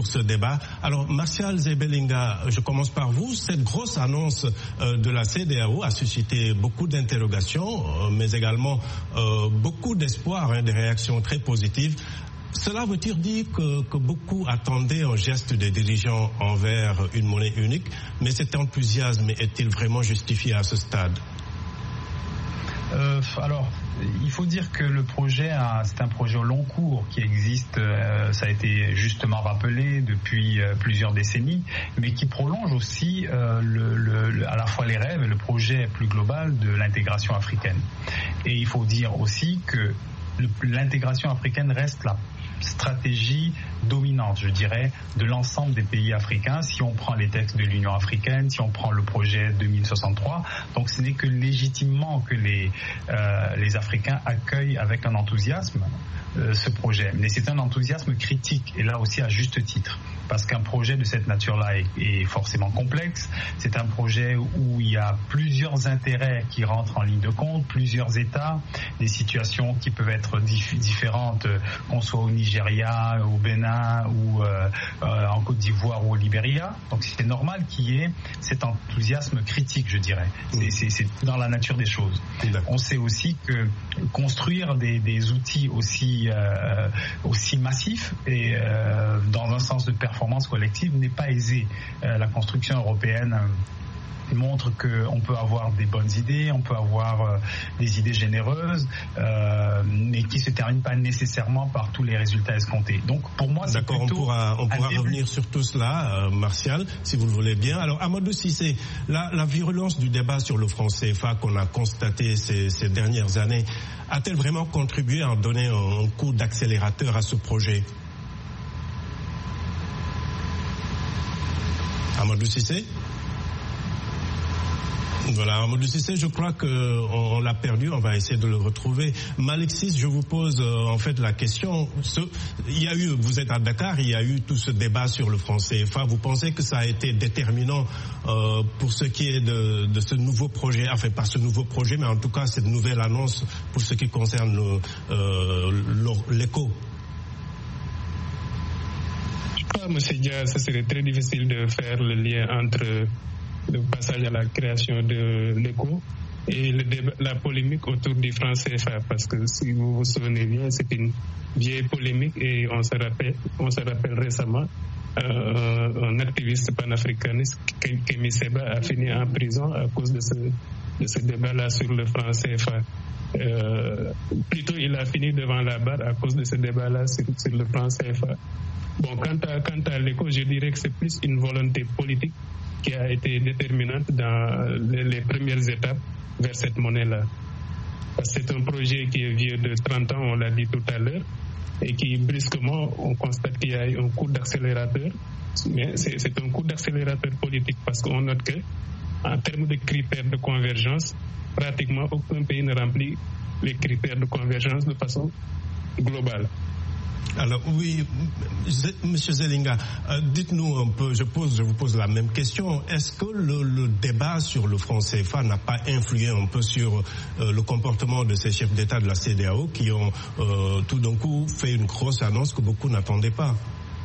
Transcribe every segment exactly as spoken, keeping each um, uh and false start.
pour ce débat. Alors, Martial Zebelinga, je commence par vous. Cette grosse annonce euh, de la C E D E A O a suscité beaucoup d'interrogations, euh, mais également euh, beaucoup d'espoir, hein, des réactions très positives. Cela veut-il dire que, que beaucoup attendaient un geste des dirigeants envers une monnaie unique, mais cet enthousiasme est-il vraiment justifié à ce stade ? Euh, alors, il faut dire que le projet, a, c'est un projet au long cours qui existe, euh, ça a été justement rappelé depuis euh, plusieurs décennies, mais qui prolonge aussi euh, le, le, à la fois les rêves et le projet plus global de l'intégration africaine. Et il faut dire aussi que le, l'intégration africaine reste la stratégie dominante, je dirais, de l'ensemble des pays africains, si on prend les textes de l'Union africaine, si on prend le projet deux mille soixante-trois. Donc ce n'est que légitimement que les, euh, les Africains accueillent avec un enthousiasme euh, ce projet. Mais c'est un enthousiasme critique, et là aussi à juste titre, parce qu'un projet de cette nature-là est, est forcément complexe. C'est un projet où il y a plusieurs intérêts qui rentrent en ligne de compte, plusieurs États, des situations qui peuvent être dif- différentes, euh, qu'on soit au Nigeria, au Bénin ou euh, euh, en Côte d'Ivoire ou au Libéria. Donc c'est normal qu'il y ait cet enthousiasme critique, je dirais. C'est, c'est, c'est dans la nature des choses. On sait aussi que construire des, des outils aussi, euh, aussi massifs et euh, dans un sens de performance collective n'est pas aisé. Euh, la construction européenne montre qu'on peut avoir des bonnes idées, on peut avoir euh, des idées généreuses, euh, mais qui ne se terminent pas nécessairement par tous les résultats escomptés. Donc pour moi, c'est D'accord, plutôt... on pourra, on pourra début... revenir sur tout cela, euh, Martial, si vous le voulez bien. Alors Amadou Cissé, la, la virulence du débat sur le franc C F A qu'on a constaté ces, ces dernières années, a-t-elle vraiment contribué à en donner un, un coup d'accélérateur à ce projet ? Amadou Cissé ? Voilà, Amadou Cissé, je crois qu'on on l'a perdu, on va essayer de le retrouver. Malexis, je vous pose euh, en fait la question. Ce, il y a eu, vous êtes à Dakar, il y a eu tout ce débat sur le franc C F A. Vous pensez que ça a été déterminant euh, pour ce qui est de, de ce nouveau projet, enfin pas ce nouveau projet, mais en tout cas cette nouvelle annonce pour ce qui concerne le, euh, l'éco? Je crois, M. Dia, ça serait très difficile de faire le lien entre le passage à la création de l'éco et le débat, la polémique autour du franc C F A, parce que si vous vous souvenez bien, c'est une vieille polémique et on se rappelle, on se rappelle récemment euh, un activiste panafricaniste, Kémy Séba, a fini en prison à cause de ce, de ce débat-là sur le franc C F A. Euh, plutôt, il a fini devant la barre à cause de ce débat-là sur, sur le franc C F A. Bon, quant à, quant à l'éco, je dirais que c'est plus une volonté politique qui a été déterminante dans les, les premières étapes vers cette monnaie-là. C'est un projet qui est vieux de trente ans, on l'a dit tout à l'heure, et qui brusquement, on constate qu'il y a eu un coup d'accélérateur, mais c'est, c'est un coup d'accélérateur politique parce qu'on note que, en termes de critères de convergence, pratiquement aucun pays ne remplit les critères de convergence de façon globale. Alors oui, Monsieur Zelinga, euh, dites-nous un peu, je pose, je vous pose la même question. Est-ce que le, le débat sur le franc C F A n'a pas influé un peu sur euh, le comportement de ces chefs d'État de la C E D E A O qui ont euh, tout d'un coup fait une grosse annonce que beaucoup n'attendaient pas?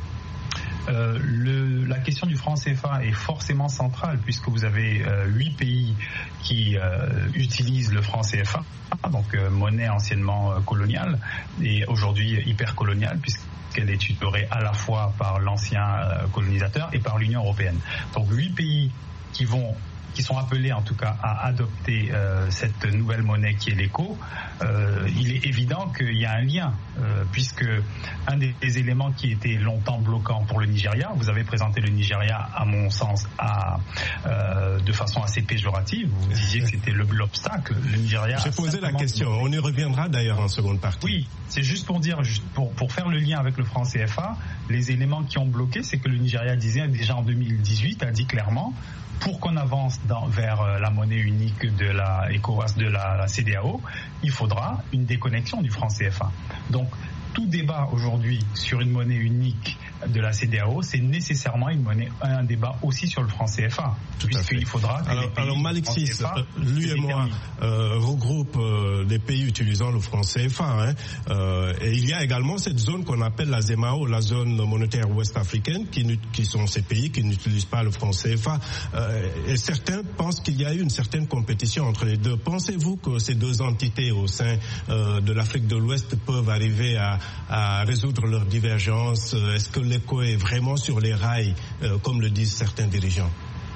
Euh, le, la question du franc C F A est forcément centrale puisque vous avez huit euh, pays qui euh, utilisent le franc C F A, donc euh, monnaie anciennement euh, coloniale et aujourd'hui hyper coloniale puisqu'elle est tutorée à la fois par l'ancien euh, colonisateur et par l'Union européenne. Donc huit pays qui vont qui sont appelés en tout cas à adopter euh, cette nouvelle monnaie qui est l'éco, euh, il est évident qu'il y a un lien, euh, puisque un des, des éléments qui était longtemps bloquant pour le Nigeria, vous avez présenté le Nigeria à mon sens à, euh, de façon assez péjorative, vous disiez que c'était le, l'obstacle, le Nigeria... J'ai posé la question, on y reviendra d'ailleurs en seconde partie. Oui, c'est juste pour dire, pour, pour faire le lien avec le franc C F A, les éléments qui ont bloqué, c'est que le Nigeria disait déjà en deux mille dix-huit, a dit clairement, pour qu'on avance dans, vers euh, la monnaie unique de la ECOWAS, de la, la C E D E A O, il faudra une déconnexion du franc C F A. Donc, tout débat aujourd'hui sur une monnaie unique de la C E D E A O, c'est nécessairement une monnaie, un débat aussi sur le franc C F A, puisqu'il faudra que alors, les pays alors Malexis, C F A lui et moi euh, regroupe euh, des pays utilisant le franc C F A, hein, euh, et il y a également cette zone qu'on appelle la Z E M A O, la zone monétaire ouest-africaine, qui, qui sont ces pays qui n'utilisent pas le franc C F A, euh, et certains pensent qu'il y a eu une certaine compétition entre les deux. Pensez-vous que ces deux entités au sein euh, de l'Afrique de l'Ouest peuvent arriver à, à résoudre leurs divergences? Est-ce que l'éco est vraiment sur les rails, euh, comme le disent certains dirigeants?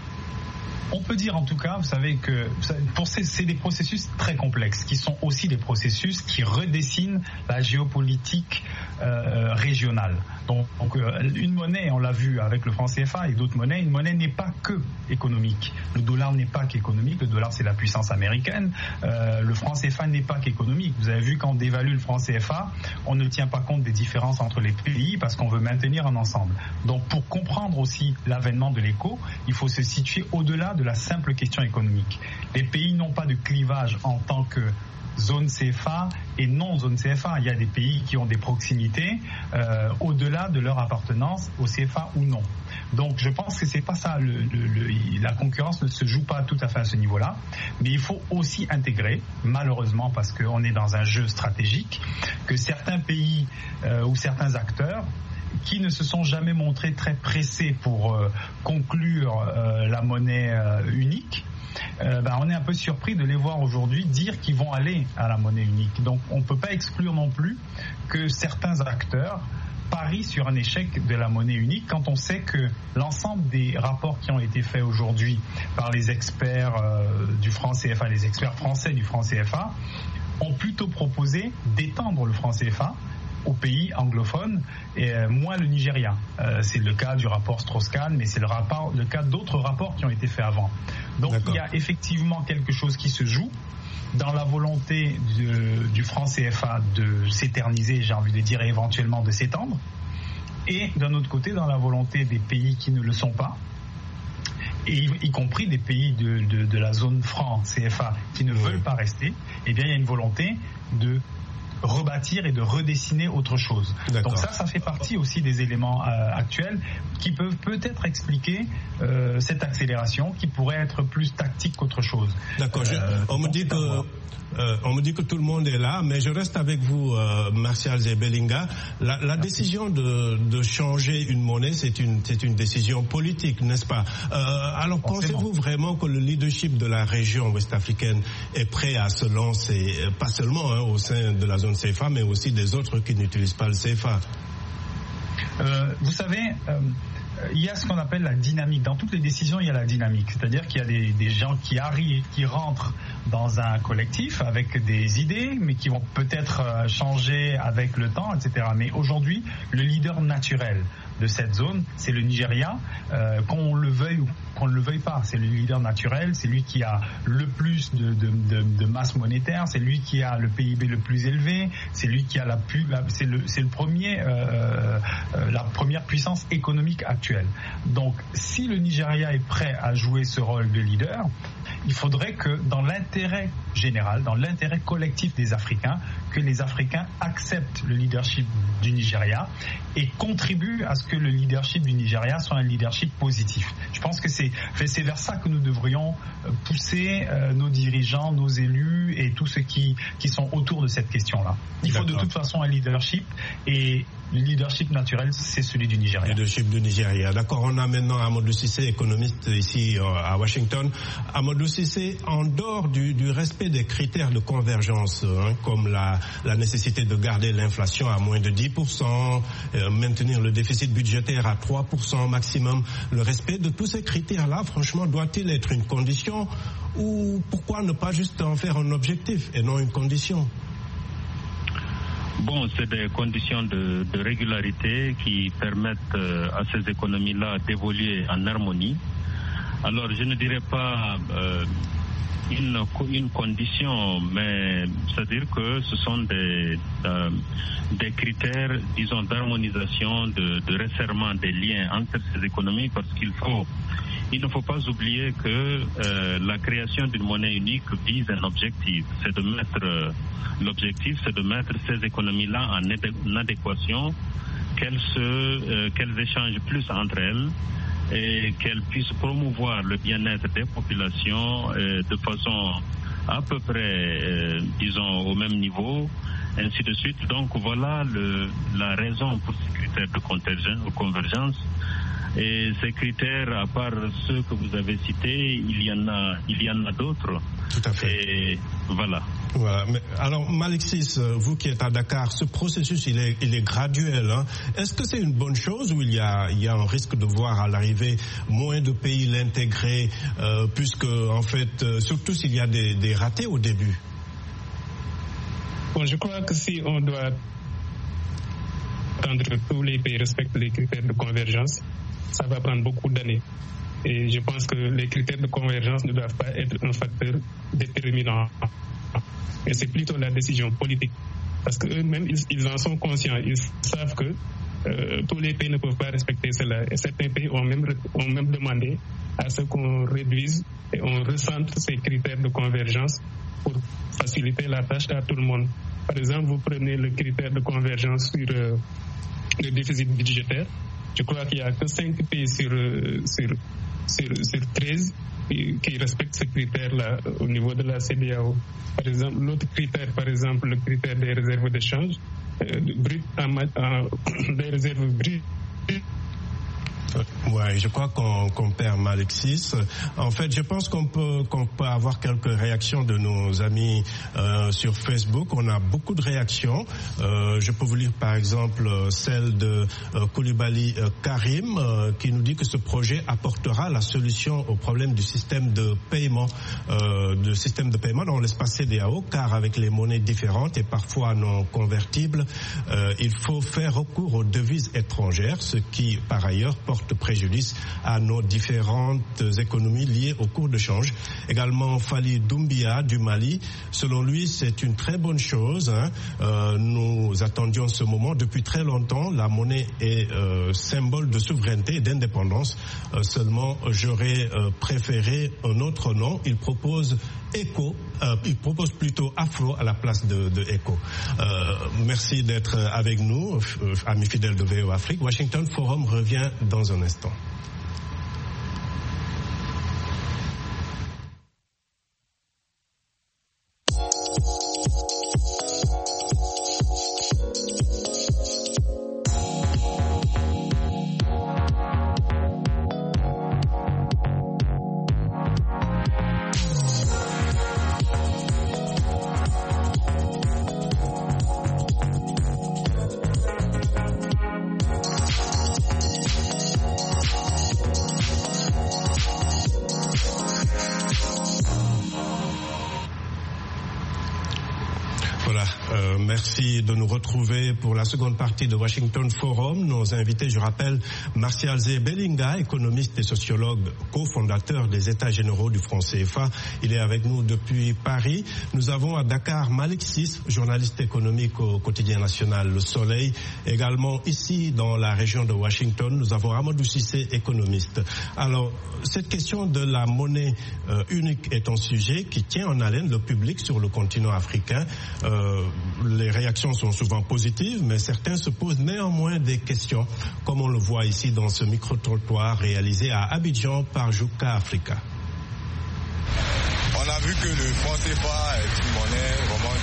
On peut dire en tout cas, vous savez que pour ces, c'est des processus très complexes, qui sont aussi des processus qui redessinent la géopolitique euh, régionale. Donc, donc euh, une monnaie, on l'a vu avec le franc C F A et d'autres monnaies, une monnaie n'est pas que économique. Le dollar n'est pas qu'économique, le dollar c'est la puissance américaine, euh, le franc C F A n'est pas qu'économique. Vous avez vu quand on dévalue le franc C F A, on ne tient pas compte des différences entre les pays parce qu'on veut maintenir un ensemble. Donc pour comprendre aussi l'avènement de l'éco, il faut se situer au-delà de la simple question économique. Les pays n'ont pas de clivage en tant que zone C F A et non zone C F A. Il y a des pays qui ont des proximités euh, au-delà de leur appartenance au C F A ou non. Donc je pense que c'est pas ça. Le, le, le, la concurrence ne se joue pas tout à fait à ce niveau-là. Mais il faut aussi intégrer, malheureusement parce qu'on est dans un jeu stratégique, que certains pays euh, ou certains acteurs qui ne se sont jamais montrés très pressés pour euh, conclure euh, la monnaie euh, unique, euh, ben, on est un peu surpris de les voir aujourd'hui dire qu'ils vont aller à la monnaie unique. Donc on ne peut pas exclure non plus que certains acteurs parient sur un échec de la monnaie unique quand on sait que l'ensemble des rapports qui ont été faits aujourd'hui par les experts euh, du franc C F A, les experts français du franc C F A, ont plutôt proposé d'étendre le franc C F A aux pays anglophones et euh, moins le Nigeria. Euh, c'est le cas du rapport Strauss-Kahn, mais c'est le, rapport, le cas d'autres rapports qui ont été faits avant. Donc D'accord. Il y a effectivement quelque chose qui se joue dans la volonté de, du franc C F A de s'éterniser, j'ai envie de dire, et éventuellement de s'étendre, et d'un autre côté dans la volonté des pays qui ne le sont pas, et y, y compris des pays de, de, de la zone franc C F A qui ne oui. veulent pas rester, eh bien il y a une volonté de rebâtir et de redessiner autre chose. D'accord. Donc ça, ça fait partie aussi des éléments euh, actuels qui peuvent peut-être expliquer euh, cette accélération qui pourrait être plus tactique qu'autre chose. D'accord. Euh, on me dit que euh, on me dit que tout le monde est là, mais je reste avec vous, euh, Martial Zebelinga. La, la décision de, de changer une monnaie, c'est une c'est une décision politique, n'est-ce pas? euh, Alors pensez-vous vraiment que le leadership de la région ouest-africaine est prêt à se lancer, pas seulement hein, au sein de la zone C F A, mais aussi des autres qui n'utilisent pas le C F A? Euh, vous savez, euh, il y a ce qu'on appelle la dynamique. Dans toutes les décisions, il y a la dynamique. C'est-à-dire qu'il y a des, des gens qui arrivent, qui rentrent dans un collectif avec des idées, mais qui vont peut-être changer avec le temps, et cetera. Mais aujourd'hui, le leader naturel de cette zone, c'est le Nigeria, euh, qu'on le veuille ou qu'on ne le veuille pas. C'est le leader naturel, c'est lui qui a le plus de, de, de, de masse monétaire, c'est lui qui a le P I B le plus élevé, c'est lui qui a la plus, c'est le, c'est le premier, euh, euh, la première puissance économique actuelle. Donc, si le Nigeria est prêt à jouer ce rôle de leader, il faudrait que dans l'intérêt général, dans l'intérêt collectif des Africains, que les Africains acceptent le leadership du Nigeria et contribuent à ce que le leadership du Nigeria soit un leadership positif. Je pense que c'est, c'est vers ça que nous devrions pousser euh, nos dirigeants, nos élus et tous ceux qui, qui sont autour de cette question-là. Il faut D'accord. de toute façon un leadership et le leadership naturel, c'est celui du Nigeria. Le leadership du Nigeria. D'accord, on a maintenant Amadou Cissé, économiste ici euh, à Washington. Amadou Cissé, en dehors du, du respect des critères de convergence, hein, comme la, la nécessité de garder l'inflation à moins de dix pour cent, euh, maintenir le déficit budgétaire à trois pour cent maximum, le respect de tous ces critères-là, franchement, doit-il être une condition ou pourquoi ne pas juste en faire un objectif et non une condition? Bon, c'est des conditions de, de régularité qui permettent euh, à ces économies-là d'évoluer en harmonie. Alors, je ne dirais pas euh, une, une condition, mais c'est-à-dire que ce sont des, euh, des critères, disons, d'harmonisation, de, de resserrement des liens entre ces économies, parce qu'il faut, il ne faut pas oublier que euh, la création d'une monnaie unique vise un objectif, c'est de mettre, euh, l'objectif c'est de mettre ces économies-là en, éde, en adéquation, qu'elles se, euh, qu'elles échangent plus entre elles, et qu'elles puissent promouvoir le bien-être des populations euh, de façon à peu près, euh, disons, au même niveau, ainsi de suite. Donc voilà le, la raison pour ces critères de convergence. Et ces critères, à part ceux que vous avez cités, il y en a, il y en a d'autres. Tout à fait. Et voilà. Voilà. Mais alors, Malexis, vous qui êtes à Dakar, ce processus, il est, il est graduel. Hein. Est-ce que c'est une bonne chose ou il y a, il y a un risque de voir à l'arrivée moins de pays l'intégrer, euh, puisque, en fait, euh, surtout s'il y a des, des ratés au début? Bon, je crois que si on doit attendre que tous les pays respectent les critères de convergence, ça va prendre beaucoup d'années. Et je pense que les critères de convergence ne doivent pas être un facteur déterminant. Et c'est plutôt la décision politique. Parce qu'eux-mêmes, ils, ils en sont conscients. Ils savent que euh, tous les pays ne peuvent pas respecter cela. Et certains pays ont même, ont même demandé à ce qu'on réduise et on recentre ces critères de convergence pour faciliter la tâche à tout le monde. Par exemple, vous prenez le critère de convergence sur euh, le déficit budgétaire. Je crois qu'il n'y a que cinq pays sur, sur, sur, sur treize qui, qui respectent ce critère-là au niveau de la C E D E A O. Par exemple, l'autre critère, par exemple, le critère des réserves d'échange, euh, brut en, en, des réserves brutes. Ouais, je crois qu'on qu'on perd Malexis. En fait, je pense qu'on peut qu'on peut avoir quelques réactions de nos amis euh, sur Facebook. On a beaucoup de réactions. Euh, je peux vous lire par exemple celle de euh, Koulibaly euh, Karim euh, qui nous dit que ce projet apportera la solution au problème du système de paiement, euh, de système de paiement dans l'espace C E D E A O, car avec les monnaies différentes et parfois non convertibles, euh, il faut faire recours aux devises étrangères, ce qui par ailleurs porte préjudice à nos différentes économies liées au cours de change. Également Fali Doumbia du Mali, selon lui c'est une très bonne chose, hein. Euh, nous attendions ce moment depuis très longtemps. La monnaie est euh, symbole de souveraineté et d'indépendance, euh, seulement j'aurais euh, préféré un autre nom. Il propose Eco, euh, il propose plutôt Afro à la place de, de Eco. Euh, merci d'être avec nous, euh, amis fidèles de V O Afrique. Washington Forum revient dans un instant. Merci de nous retrouver pour la seconde partie de Washington Forum. Nos invités, je rappelle, Martial Zé-Bellinga, économiste et sociologue, cofondateur des États généraux du franc C F A. Il est avec nous depuis Paris. Nous avons à Dakar Malexis, journaliste économique au quotidien national Le Soleil. Également ici, dans la région de Washington, nous avons Amadou Cissé, économiste. Alors, cette question de la monnaie euh, unique est un sujet qui tient en haleine le public sur le continent africain. Euh, les réactions sont souvent positives, mais certains se posent néanmoins des questions, comme on le voit ici dans ce micro-trottoir réalisé à Abidjan par Juka Africa. On a vu que le franc C F A est une monnaie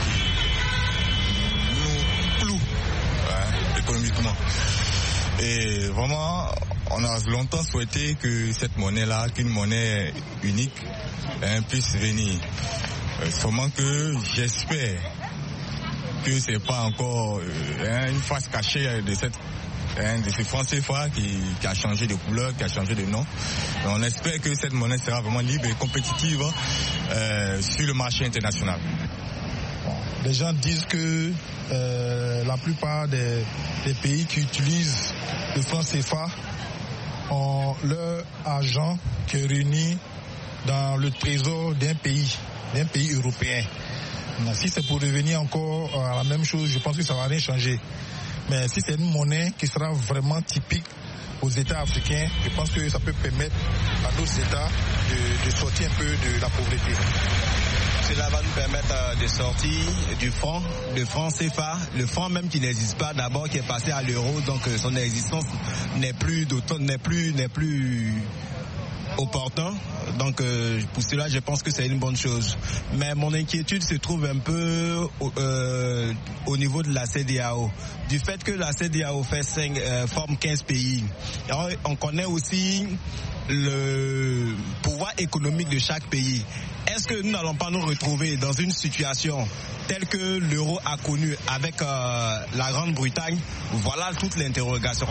vraiment qui nous cloue, hein, économiquement. Et vraiment, on a longtemps souhaité que cette monnaie-là, qu'une monnaie unique, hein, puisse venir. Euh, seulement que j'espère que c'est pas encore euh, une face cachée de cette hein, de ce franc C F A qui, qui a changé de couleur, qui a changé de nom. Et on espère que cette monnaie sera vraiment libre et compétitive euh, sur le marché international. Les gens disent que euh, la plupart des, des pays qui utilisent le franc C F A ont leur argent qui est réuni dans le trésor d'un pays, d'un pays européen. Si c'est pour revenir encore à la même chose, je pense que ça ne va rien changer. Mais si c'est une monnaie qui sera vraiment typique aux États africains, je pense que ça peut permettre à d'autres États de, de sortir un peu de la pauvreté. Cela va nous permettre de sortir du franc, de franc C F A, le franc même qui n'existe pas d'abord, qui est passé à l'euro, donc son existence n'est plus d'autant, n'est plus, n'est plus opportun. Donc euh, pour cela, je pense que c'est une bonne chose. Mais mon inquiétude se trouve un peu euh, au niveau de la C D A O. Du fait que la C D A O fait cinq, euh, forme quinze pays, alors, on connaît aussi le pouvoir économique de chaque pays. Est-ce que nous n'allons pas nous retrouver dans une situation telle que l'euro a connu avec euh, la Grande-Bretagne? Voilà toute l'interrogation.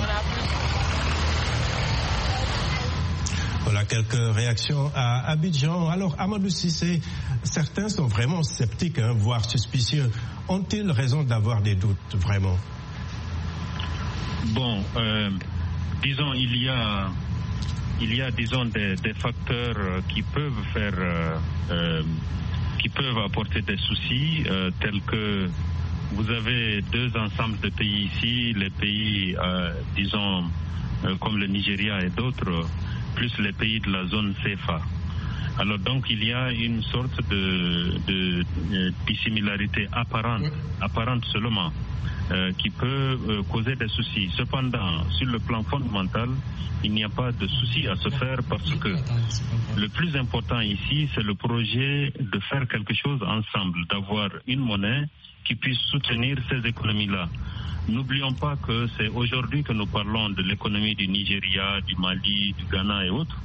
Voilà quelques réactions à Abidjan. Alors, Amadou Cissé, certains sont vraiment sceptiques, hein, voire suspicieux. Ont-ils raison d'avoir des doutes, vraiment? Bon, euh, disons, il y a, il y a, disons, des, des facteurs qui peuvent faire, euh, euh, qui peuvent apporter des soucis, euh, tels que vous avez deux ensembles de pays ici, les pays, euh, disons, euh, comme le Nigeria et d'autres, plus les pays de la zone C F A. Alors donc il y a une sorte de, de, de dissimilarité apparente, apparente seulement, euh, qui peut euh, causer des soucis. Cependant, sur le plan fondamental, il n'y a pas de souci à se faire parce que le plus important ici, c'est le projet de faire quelque chose ensemble, d'avoir une monnaie qui puisse soutenir ces économies-là. N'oublions pas que c'est aujourd'hui que nous parlons de l'économie du Nigeria, du Mali, du Ghana et autres.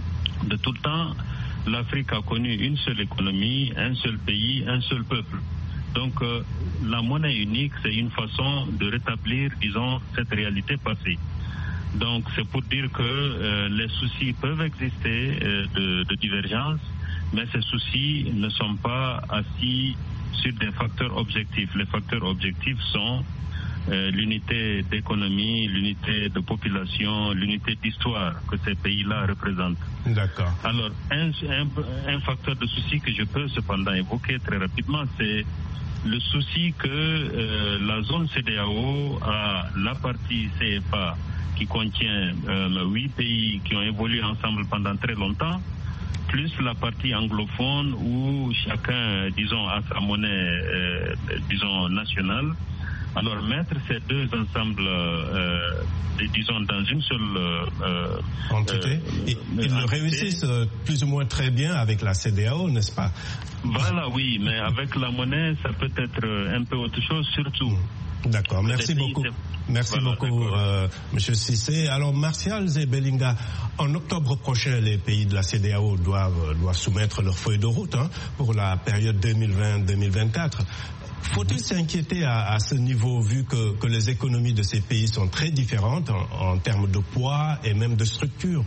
De tout le temps, l'Afrique a connu une seule économie, un seul pays, un seul peuple. Donc euh, la monnaie unique, c'est une façon de rétablir, disons, cette réalité passée. Donc c'est pour dire que euh, les soucis peuvent exister euh, de, de divergence, mais ces soucis ne sont pas assis sur des facteurs objectifs. Les facteurs objectifs sont Euh, l'unité d'économie, l'unité de population, l'unité d'histoire que ces pays-là représentent. D'accord. Alors, un, un, un facteur de souci que je peux cependant évoquer très rapidement, c'est le souci que euh, la zone C D A O a la partie C F A qui contient euh, huit pays qui ont évolué ensemble pendant très longtemps, plus la partie anglophone où chacun, disons, a sa monnaie, euh, disons, nationale. Alors mettre ces deux ensembles, euh, disons, dans une seule euh, entité, euh, ils le réussissent euh, plus ou moins très bien avec la C D A O, n'est-ce pas? Voilà, oui, mais avec la monnaie, ça peut être un peu autre chose, surtout. D'accord, merci beaucoup. Merci voilà, beaucoup, euh, Monsieur Cissé. Alors, Martial Zebelinga, en octobre prochain, les pays de la C D A O doivent, doivent soumettre leur feuille de route hein, pour la période deux mille vingt deux mille vingt-quatre. Faut-il s'inquiéter à, à ce niveau, vu que, que les économies de ces pays sont très différentes en, en termes de poids et même de structure?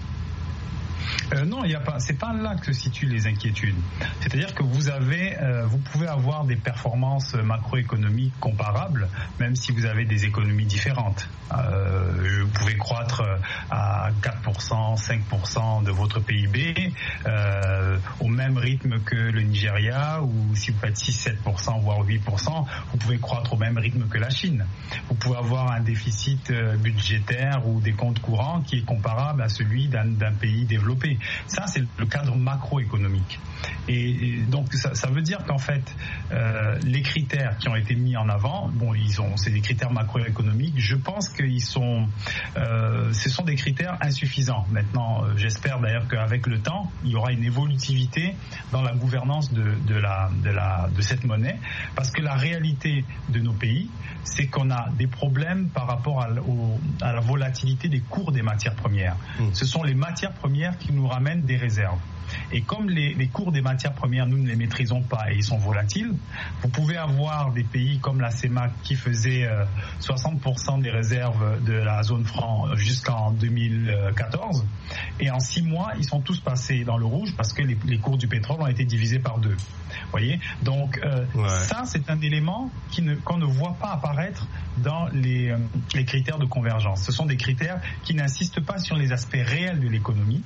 Euh, non, il y a pas. C'est pas là que se situent les inquiétudes. C'est-à-dire que vous avez, euh, vous pouvez avoir des performances macroéconomiques comparables, même si vous avez des économies différentes. Euh, vous pouvez croître à quatre pour cent, cinq pour cent de votre P I B euh, au même rythme que le Nigeria, ou si vous faites six à sept pour cent, voire huit pour cent, vous pouvez croître au même rythme que la Chine. Vous pouvez avoir un déficit budgétaire ou des comptes courants qui est comparable à celui d'un, d'un pays développé. Ça, c'est le cadre macroéconomique. Et, et donc, ça, ça veut dire qu'en fait, euh, les critères qui ont été mis en avant, bon, ils ont, c'est des critères macroéconomiques. Je pense qu'ils sont, euh, ce sont des critères insuffisants. Maintenant, euh, j'espère d'ailleurs qu'avec le temps, il y aura une évolutivité dans la gouvernance de, de la, de la, de cette monnaie, parce que la réalité de nos pays, c'est qu'on a des problèmes par rapport à, au, à la volatilité des cours des matières premières. Mmh. Ce sont les matières premières qui nous ramènent des réserves. Et comme les, les cours des matières premières, nous ne les maîtrisons pas et ils sont volatiles, vous pouvez avoir des pays comme la C E M A C qui faisait euh, soixante pour cent des réserves de la zone franc jusqu'en deux mille quatorze, et en six mois, ils sont tous passés dans le rouge parce que les, les cours du pétrole ont été divisés par deux. Vous voyez ? Donc euh, ouais. Ça, c'est un élément qui ne, qu'on ne voit pas apparaître dans les, euh, les critères de convergence. Ce sont des critères qui n'insistent pas sur les aspects réels de l'économie, mais qui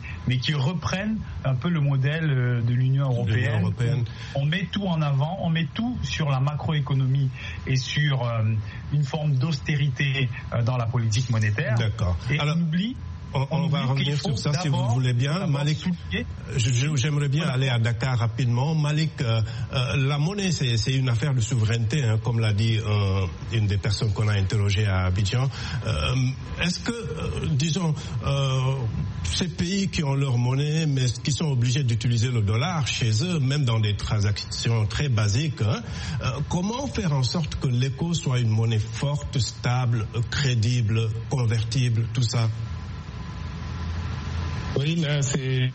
qui reprennent un peu le modèle de l'Union européenne. européenne. On met tout en avant, on met tout sur la macroéconomie et sur euh, une forme d'austérité euh, dans la politique monétaire. D'accord. Et Alors, on oublie On, on va revenir sur ça si vous voulez bien. Malik, j'aimerais bien aller à Dakar rapidement. Malik, euh, euh, la monnaie, c'est, c'est une affaire de souveraineté, hein, comme l'a dit euh, une des personnes qu'on a interrogées à Abidjan. Euh, est-ce que, euh, disons, euh, ces pays qui ont leur monnaie, mais qui sont obligés d'utiliser le dollar chez eux, même dans des transactions très basiques, hein, euh, comment faire en sorte que l'éco soit une monnaie forte, stable, crédible, convertible, tout ça? Oui, là, c'est...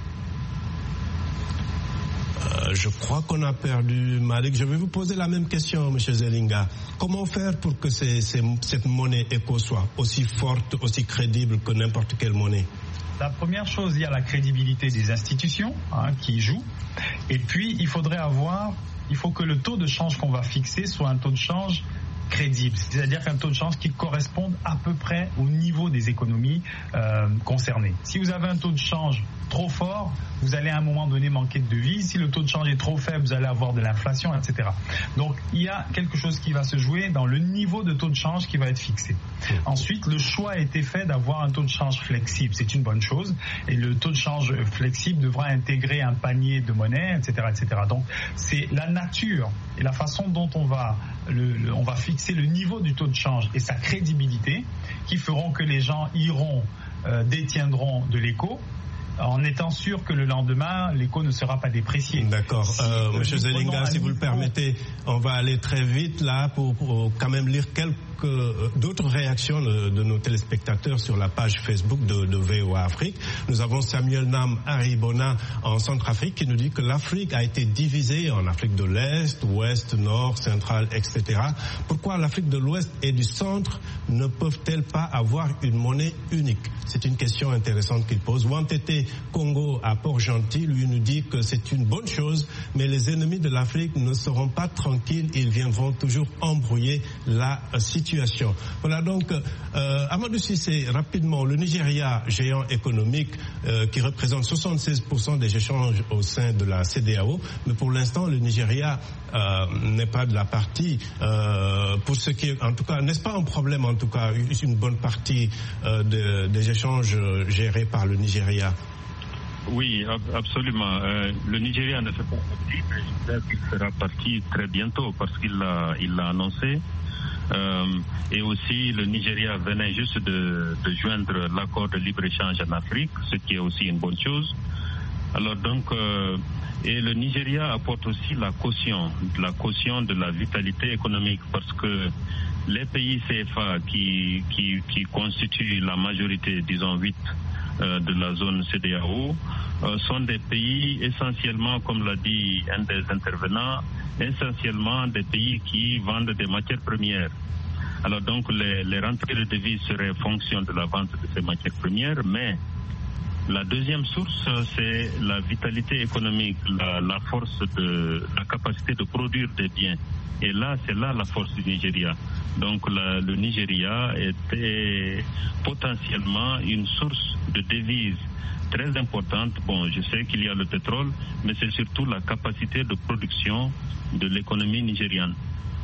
Euh, je crois qu'on a perdu Malik. Je vais vous poser la même question, M. Zelinga. Comment faire pour que ces, ces, cette monnaie éco soit aussi forte, aussi crédible que n'importe quelle monnaie? La première chose, il y a la crédibilité des institutions hein, qui jouent. Et puis, il faudrait avoir, il faut que le taux de change qu'on va fixer soit un taux de change crédible, c'est-à-dire qu'un taux de change qui corresponde à peu près au niveau des économies euh, concernées. Si vous avez un taux de change trop fort, vous allez à un moment donné manquer de devises. Si le taux de change est trop faible, vous allez avoir de l'inflation, et cetera. Donc, il y a quelque chose qui va se jouer dans le niveau de taux de change qui va être fixé. Ensuite, le choix a été fait d'avoir un taux de change flexible. C'est une bonne chose. Et le taux de change flexible devra intégrer un panier de monnaie, et cetera, et cetera. Donc, c'est la nature et la façon dont on va, le, le, on va fixer le niveau du taux de change et sa crédibilité qui feront que les gens iront, euh, détiendront de l'éco, en étant sûr que le lendemain, l'éco ne sera pas déprécié. D'accord. Si, euh, euh, Monsieur Zelinga, si vous le permettez, on va aller très vite là pour, pour quand même lire quelques d'autres réactions de, de nos téléspectateurs sur la page Facebook de, de V O A Afrique. Nous avons Samuel Nam Haribona en Centrafrique qui nous dit que l'Afrique a été divisée en Afrique de l'Est, Ouest, Nord, Centrale, et cetera. Pourquoi l'Afrique de l'Ouest et du Centre ne peuvent-elles pas avoir une monnaie unique? C'est une question intéressante qu'il pose. Wantete Congo à Port-Gentil, lui nous dit que c'est une bonne chose, mais les ennemis de l'Afrique ne seront pas tranquilles, ils viendront toujours embrouiller la situation. Voilà donc, euh, Amadou Cissé, rapidement, le Nigeria, géant économique euh, qui représente soixante-seize pour cent des échanges au sein de la C E D E A O, mais pour l'instant le Nigeria euh, n'est pas de la partie. Euh, pour ce qui est, en tout cas, n'est-ce pas un problème en tout cas, une bonne partie euh, de, des échanges gérés par le Nigeria? Oui, absolument. Euh, le Nigeria ne fait pas partie, mais j'espère qu'il fera partie très bientôt parce qu'il l'a, il l'a annoncé. Euh, et aussi le Nigeria venait juste de, de joindre l'accord de libre-échange en Afrique, ce qui est aussi une bonne chose. Alors donc, euh, et le Nigeria apporte aussi la caution, la caution de la vitalité économique parce que les pays C F A qui, qui, qui constituent la majorité, disons huit, euh, de la zone C E D E A O, euh, sont des pays essentiellement, comme l'a dit un des intervenants, essentiellement des pays qui vendent des matières premières. Alors donc les, les rentrées de devises seraient fonction de la vente de ces matières premières, mais la deuxième source c'est la vitalité économique, la, la force de la capacité de produire des biens. Et là, c'est là la force du Nigeria. Donc la, le Nigeria était potentiellement une source de devises très importante. Bon, je sais qu'il y a le pétrole, mais c'est surtout la capacité de production de l'économie nigériane.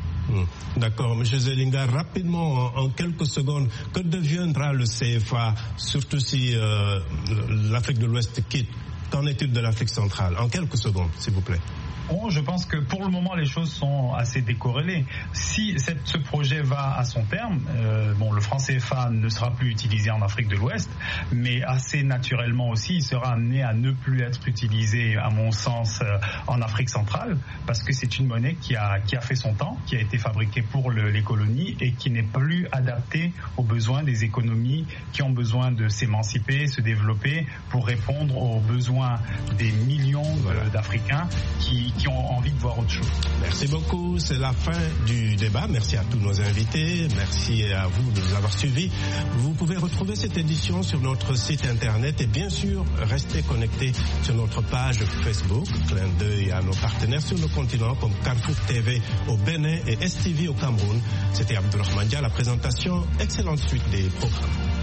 D'accord. Monsieur Zelinga, rapidement, en, en quelques secondes, que deviendra le C F A, surtout si euh, l'Afrique de l'Ouest quitte? Qu'en est-il de l'Afrique centrale? En quelques secondes, s'il vous plaît. Bon, je pense que pour le moment les choses sont assez décorrélées. Si cette, ce projet va à son terme, euh, bon, le franc C F A ne sera plus utilisé en Afrique de l'Ouest, mais assez naturellement aussi, il sera amené à ne plus être utilisé, à mon sens, euh, en Afrique centrale, parce que c'est une monnaie qui a qui a fait son temps, qui a été fabriquée pour le, les colonies et qui n'est plus adaptée aux besoins des économies qui ont besoin de s'émanciper, se développer pour répondre aux besoins des millions voilà. d'Africains qui qui ont envie de voir autre chose. Merci beaucoup. C'est la fin du débat. Merci à tous nos invités. Merci à vous de nous avoir suivis. Vous pouvez retrouver cette édition sur notre site internet et bien sûr, restez connectés sur notre page Facebook. Clin d'œil à nos partenaires sur le continent comme Carrefour T V au Bénin et S T V au Cameroun. C'était Abdourahmane Dia, la présentation. Excellente suite des programmes.